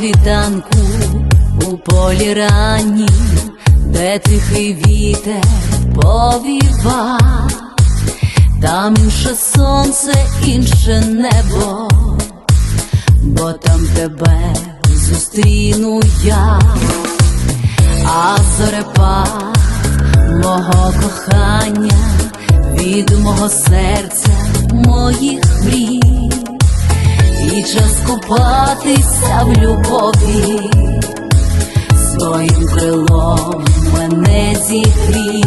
світанку у полі раннім, де тихий вітер повіва, там інше сонце, інше небо, бо там тебе зустріну я. А зорепад мого кохання від мого серця, моїх мрій, і час купатися в любові, своїм крилом мене зігрій.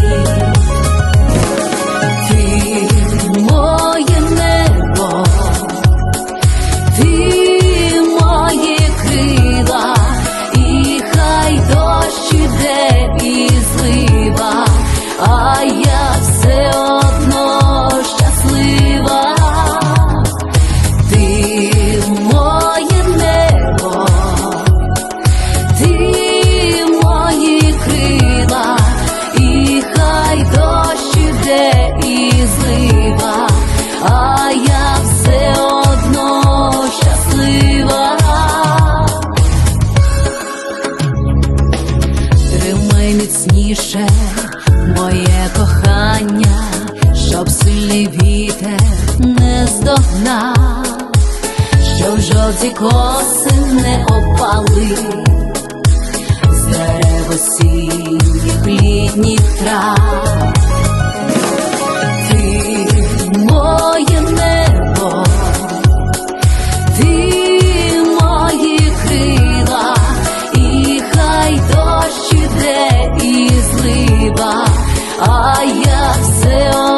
Ти моє небо, ти мої крила, і хай дощ іде і злива, а я все одно щаслива. Ти моє небо, ти мої крила, і хай дощ іде і злива, а я все одно щаслива. Тримай міцніше моє кохання, щоб сильний вітер не здогнав, щоб жовті коси не опали з дерев осінніх літніх трав. Ти моє небо, ти мої крила, і хай дощ іде і злива, а я все